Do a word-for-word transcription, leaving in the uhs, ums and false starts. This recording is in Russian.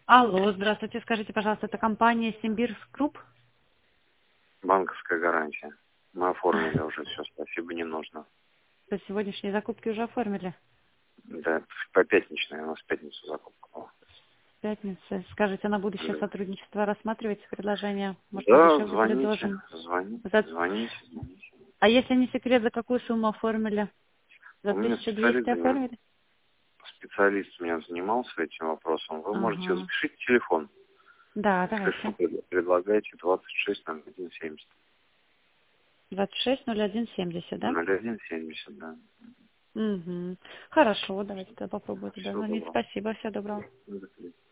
Алло, здравствуйте. Скажите, пожалуйста, это компания Симбирск Групп? Банковская гарантия. Мы оформили уже все, спасибо, не нужно. То есть сегодняшние закупки уже оформили? Да, по пятничной, у нас в пятницу закупка была. В пятницу. Скажите, на будущее Да, сотрудничество рассматриваете предложение? Может, Да, подешевле звоните, предложим? звоните, За- звоните, звоните. А если не секрет, за какую сумму оформили? За У меня тысячу специалист, двести заня- оформили? специалист меня занимался этим вопросом. Вы можете Ага. запишите телефон. Да, Если что, давайте. пред- предлагаете двадцать шесть ноль один семьдесят. двадцать шесть ноль один семьдесят, да? ноль один семьдесят, да. Угу. Хорошо, давайте тогда попробую туда Всего звонить. доброго. Спасибо, всего доброго. До свидания.